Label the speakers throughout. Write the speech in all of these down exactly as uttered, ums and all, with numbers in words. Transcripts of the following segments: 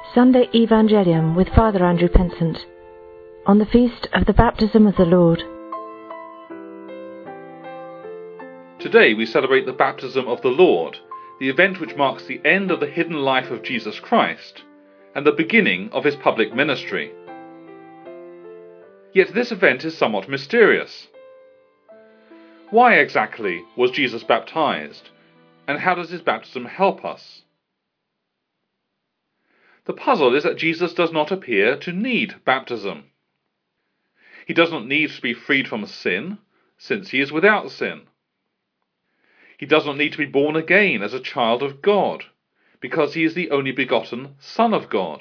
Speaker 1: Sunday Evangelium with Father Andrew Pensant on the feast of the Baptism of the Lord.
Speaker 2: Today we celebrate the Baptism of the Lord, the event which marks the end of the hidden life of Jesus Christ and the beginning of his public ministry. Yet this event is somewhat mysterious. Why exactly was Jesus baptized, and how does his baptism help us? The puzzle is that Jesus does not appear to need baptism. He does not need to be freed from sin, since he is without sin. He does not need to be born again as a child of God, because he is the only begotten Son of God.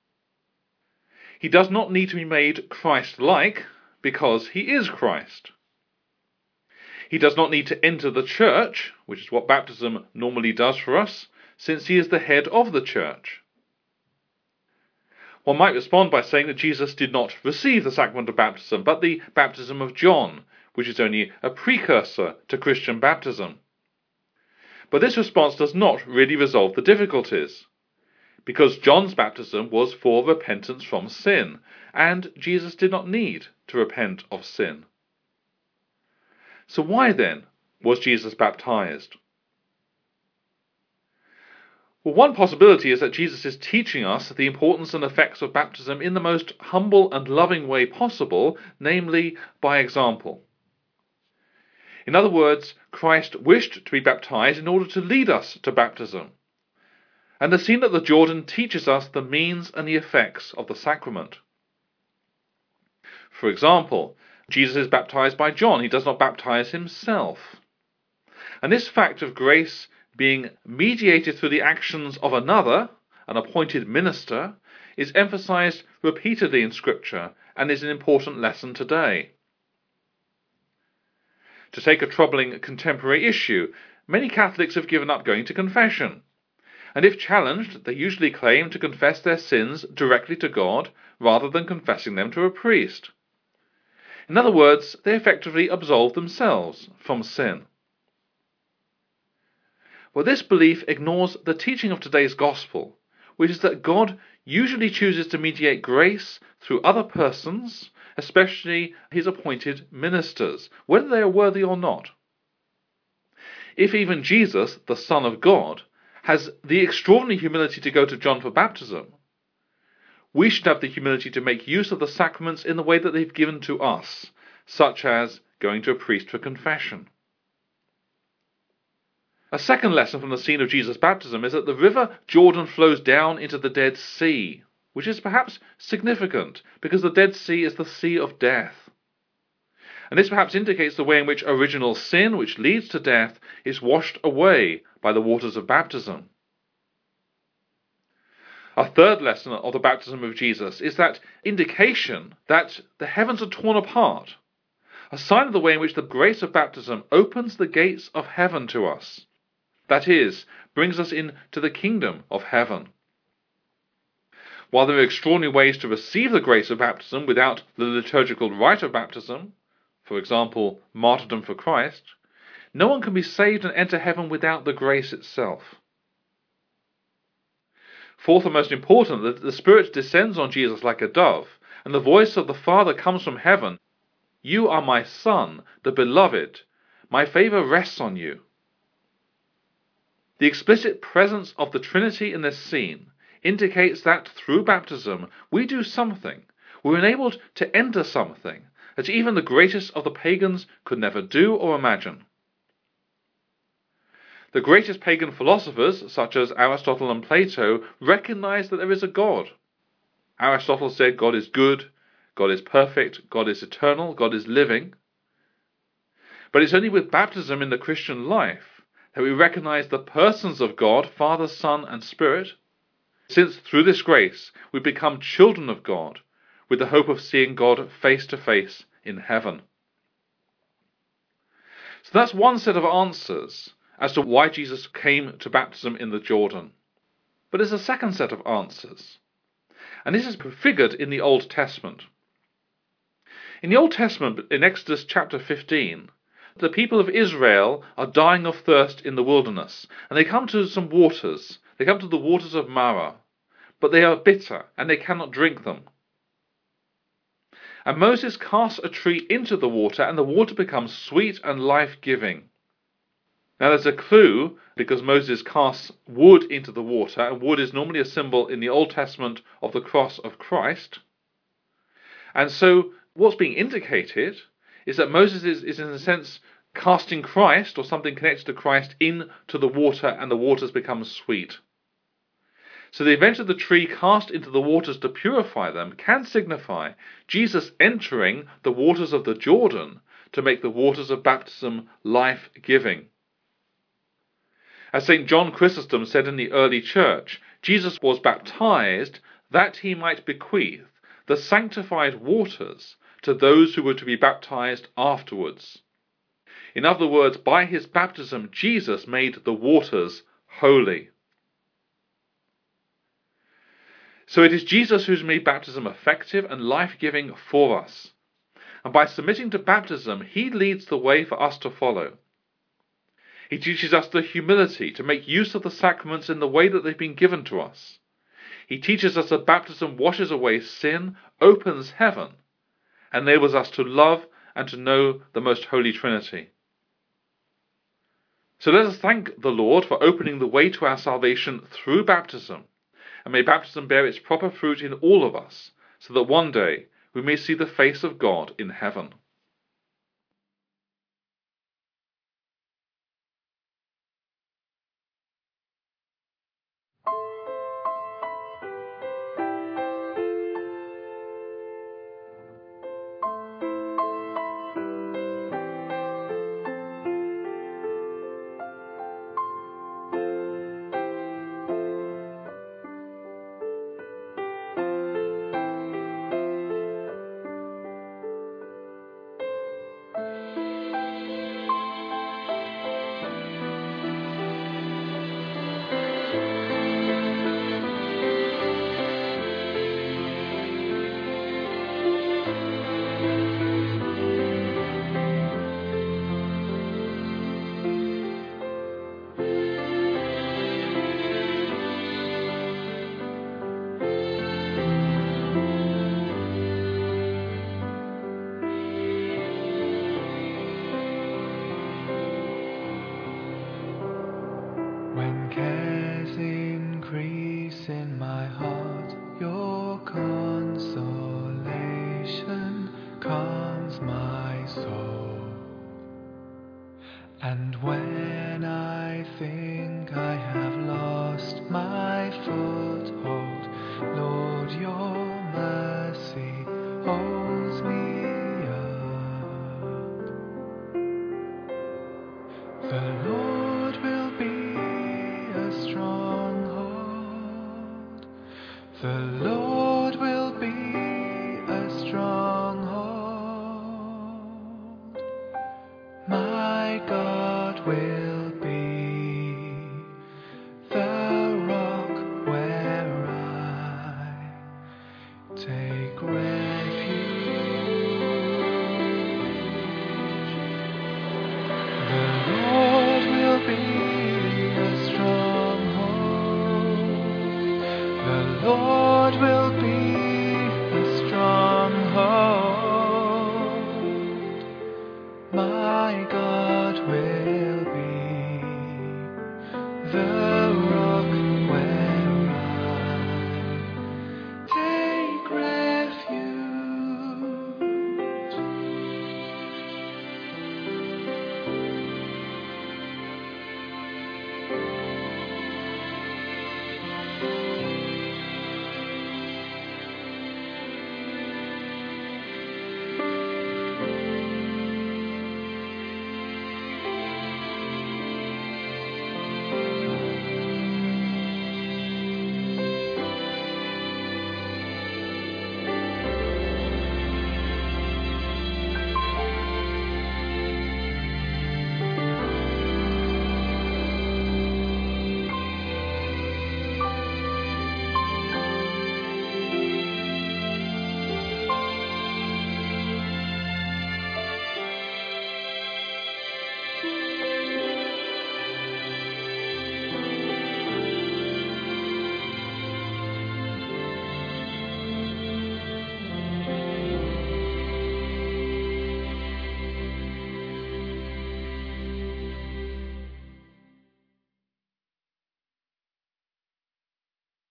Speaker 2: He does not need to be made Christ-like, because he is Christ. He does not need to enter the church, which is what baptism normally does for us, since he is the head of the church. One might respond by saying that Jesus did not receive the sacrament of baptism, but the baptism of John, which is only a precursor to Christian baptism. But this response does not really resolve the difficulties, because John's baptism was for repentance from sin, and Jesus did not need to repent of sin. So why then was Jesus baptized? Well, one possibility is that Jesus is teaching us the importance and effects of baptism in the most humble and loving way possible, namely by example. In other words, Christ wished to be baptized in order to lead us to baptism. And the scene at the Jordan teaches us the means and the effects of the sacrament. For example, Jesus is baptized by John. He does not baptize himself. And this fact of grace being mediated through the actions of another, an appointed minister, is emphasized repeatedly in Scripture and is an important lesson today. To take a troubling contemporary issue, many Catholics have given up going to confession, and if challenged, they usually claim to confess their sins directly to God rather than confessing them to a priest. In other words, they effectively absolve themselves from sin. Well, this belief ignores the teaching of today's gospel, which is that God usually chooses to mediate grace through other persons, especially his appointed ministers, whether they are worthy or not. If even Jesus, the Son of God, has the extraordinary humility to go to John for baptism, we should have the humility to make use of the sacraments in the way that they've given to us, such as going to a priest for confession. A second lesson from the scene of Jesus' baptism is that the river Jordan flows down into the Dead Sea, which is perhaps significant because the Dead Sea is the sea of death. And this perhaps indicates the way in which original sin, which leads to death, is washed away by the waters of baptism. A third lesson of the baptism of Jesus is that indication that the heavens are torn apart, a sign of the way in which the grace of baptism opens the gates of heaven to us. That is, brings us into the kingdom of heaven. While there are extraordinary ways to receive the grace of baptism without the liturgical rite of baptism, for example, martyrdom for Christ, no one can be saved and enter heaven without the grace itself. Fourth and most important, that the Spirit descends on Jesus like a dove, and the voice of the Father comes from heaven. You are my Son, the beloved. My favour rests on you. The explicit presence of the Trinity in this scene indicates that through baptism we do something. We're enabled to enter something that even the greatest of the pagans could never do or imagine. The greatest pagan philosophers, such as Aristotle and Plato, recognized that there is a God. Aristotle said God is good, God is perfect, God is eternal, God is living. But it's only with baptism in the Christian life that we recognize the persons of God, Father, Son, and Spirit, since through this grace we become children of God, with the hope of seeing God face to face in heaven. So that's one set of answers as to why Jesus came to baptism in the Jordan. But there's a second set of answers, and this is prefigured in the Old Testament. In the Old Testament, in Exodus chapter fifteen, the people of Israel are dying of thirst in the wilderness, and they come to some waters. They come to the waters of Marah, but they are bitter, and they cannot drink them. And Moses casts a tree into the water, and the water becomes sweet and life-giving. Now there's a clue, because Moses casts wood into the water, and wood is normally a symbol in the Old Testament of the cross of Christ. And so what's being indicated is that Moses is, is in a sense casting Christ, or something connected to Christ, into the water, and the waters become sweet. So the event of the tree cast into the waters to purify them can signify Jesus entering the waters of the Jordan to make the waters of baptism life-giving. As Saint John Chrysostom said in the early church, Jesus was baptized that he might bequeath the sanctified waters to those who were to be baptized afterwards. In other words, by his baptism, Jesus made the waters holy. So it is Jesus who's made baptism effective and life-giving for us. And by submitting to baptism, he leads the way for us to follow. He teaches us the humility to make use of the sacraments in the way that they've been given to us. He teaches us that baptism washes away sin, opens heaven, and enables us to love and to know the Most Holy Trinity. So let us thank the Lord for opening the way to our salvation through baptism, and may baptism bear its proper fruit in all of us, so that one day we may see the face of God in heaven.
Speaker 3: When cares increase in my heart, your consolation calms my soul. And when I think I have lost my foothold, Lord, your mercy holds me up. The Lord will be a stronghold. The Lord will be a stronghold. My God will be the rock where I take refuge. The Lord will be a stronghold. The Lord will be